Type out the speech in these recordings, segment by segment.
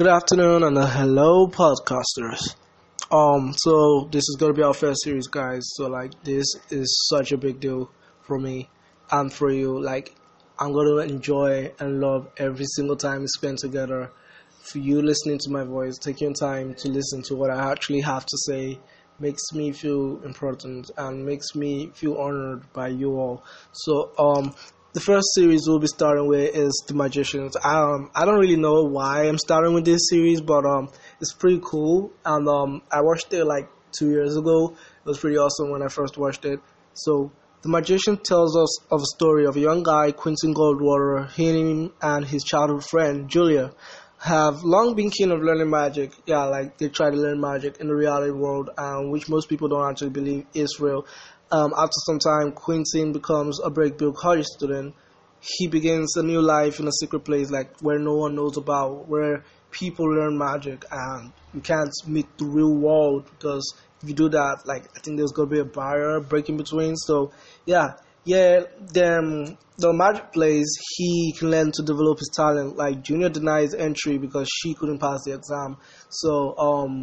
Good afternoon and hello, podcasters. So this is gonna be our first series, guys. So this is such a big deal for me and for you. I'm gonna enjoy and love every single time we spend together. For you listening to my voice, taking time to listen to what I actually have to say, makes me feel important and makes me feel honored by you all. The first series we'll be starting with is The Magicians. I don't really know why I'm starting with this series, but it's pretty cool. And I watched it like 2 years ago. It was pretty awesome when I first watched it. So The Magician tells us of a story of a young guy, Quentin Goldwater. Him and his childhood friend Julia have long been keen of learning magic. Yeah, like they try to learn magic in the reality world, which most people don't actually believe is real. After some time, Quentin becomes a Breakbill college student. He begins a new life in a secret place, like where no one knows about, where people learn magic, and you can't meet the real world because if you do that, like I think there's gonna be a barrier breaking between. So, yeah. Then the magic place, he can learn to develop his talent. Like Junior denies entry because she couldn't pass the exam. So,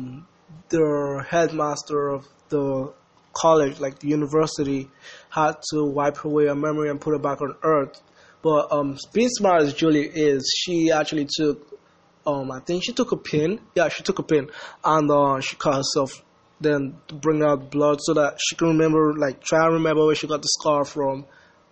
the headmaster of the college, like the university, had to wipe away her memory and put her back on Earth. But being smart as Julie is, she actually took, I think she took a pin. Yeah, she took a pin, and she cut herself. Then to bring out blood so that she can remember, like try and remember where she got the scar from.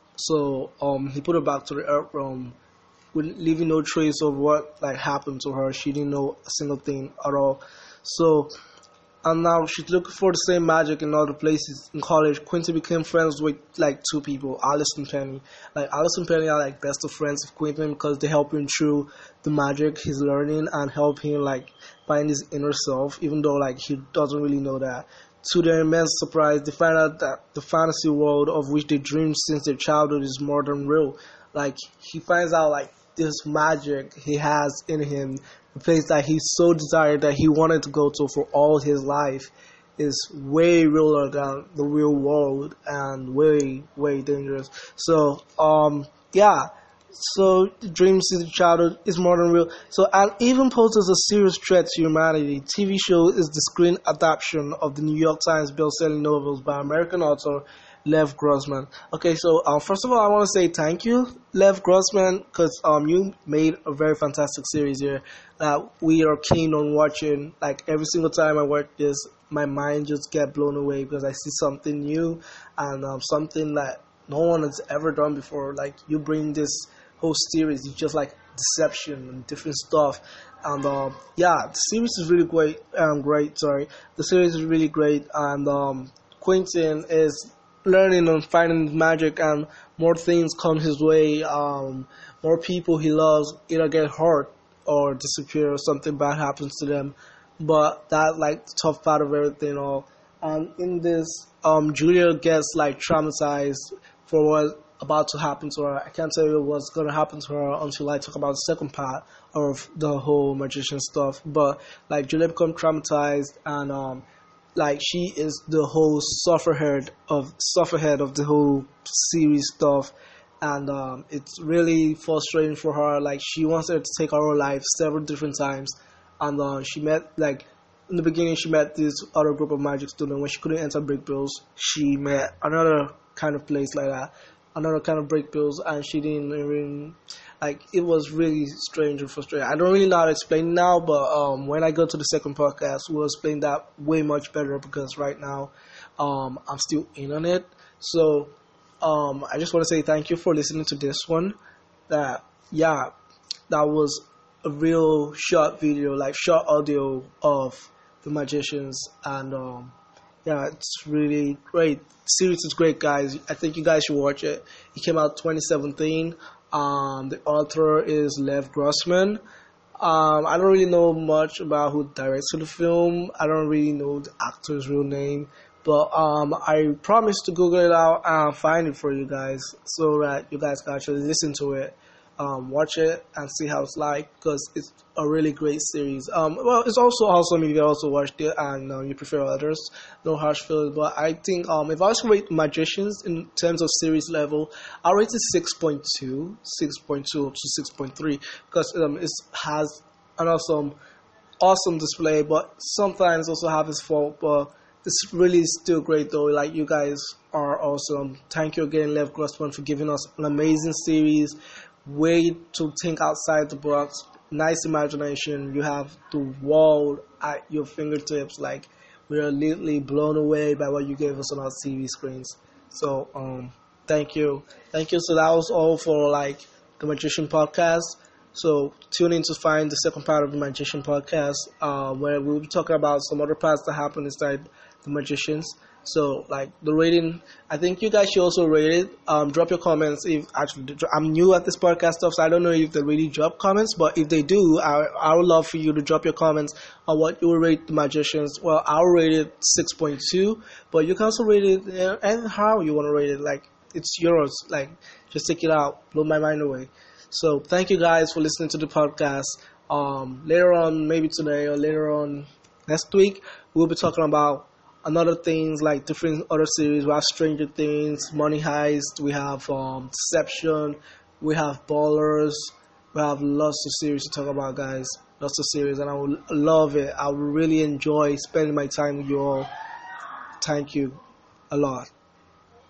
So he put her back to the Earth realm, with leaving no trace of what like happened to her. She didn't know a single thing at all. So and now she's looking for the same magic in other places. In college, Quentin became friends with like two people, Alice and Penny. Like Alice and Penny are like best of friends with Quentin because they help him through the magic he's learning and help him like find his inner self, even though like he doesn't really know that. To their immense surprise, they find out that the fantasy world of which they dreamed since their childhood is more than real. Like he finds out like this magic he has in him, the place that he so desired that he wanted to go to for all his life, is way realer than the real world and way, way dangerous. So, yeah. So, the dream since the childhood is more than real. So, and even poses a serious threat to humanity. TV show is the screen adaptation of the New York Times best-selling novels by American author Lev Grossman. Okay, so first of all, I want to say thank you, Lev Grossman, because you made a very fantastic series here that we are keen on watching. Like every single time I watch this, my mind just get blown away because I see something new and something that no one has ever done before. Like you bring this whole series, it's just like deception and different stuff. And yeah, the series is really great. Great, sorry, the series is really great, and Quentin is learning and finding magic, and more things come his way. More people he loves either get hurt or disappear, or something bad happens to them. But that like the tough part of everything all. And in this, Julia gets like traumatized for what's about to happen to her. I can't tell you what's gonna happen to her until I talk about the second part of the whole magician stuff. But like Julia becomes traumatized, and like she is the whole sufferhead of the whole series stuff, and it's really frustrating for her. Like she wants her to take her own life several different times, and she met like in the beginning she met this other group of magic students. When she couldn't enter Break Bills, she met another kind of place like that, another kind of Break Bills, and she didn't even like it was really strange and frustrating. I don't really know how to explain now, but when I go to the second podcast, we'll explain that way much better because right now I'm still in on it. So I just want to say thank you for listening to this one. That yeah, that was a real short video, like short audio of The Magicians, and yeah, it's really great. The series is great, guys. I think you guys should watch it. It came out 2017. The author is Lev Grossman. I don't really know much about who directs the film. I don't really know the actor's real name. But I promise to Google it out and find it for you guys so that you guys can actually listen to it. Watch it and see how it's like because it's a really great series. Well, it's also awesome if you also watched it and you prefer others. No harsh feelings, but I think if I was to rate Magicians in terms of series level, I'll rate it 6.2 to 6.3 because it has an awesome awesome display, but sometimes also have its fault. But it's really still great though. Like you guys are awesome. Thank you again, Lev Grossman, for giving us an amazing series. Way to think outside the box. Nice imagination. You have the world at your fingertips. Like we are literally blown away by what you gave us on our TV screens. So thank you, thank you. So that was all for like the Magician podcast. So tune in to find the second part of the Magician podcast, where we'll be talking about some other parts that happen inside the Magicians. So like the rating, I think you guys should also rate it. Drop your comments. If actually I'm new at this podcast stuff, so I don't know if they really drop comments. But if they do, I would love for you to drop your comments on what you will rate the Magicians. Well, I'll rate it 6.2, but you can also rate it and how you want to rate it. Like it's yours. Like just take it out, blow my mind away. So thank you guys for listening to the podcast. Later on, maybe today or later on next week, we'll be talking about another things like different other series. We have Stranger Things, Money Heist, we have Deception, we have Ballers, we have lots of series to talk about, guys. Lots of series, and I will love it. I will really enjoy spending my time with you all. Thank you a lot.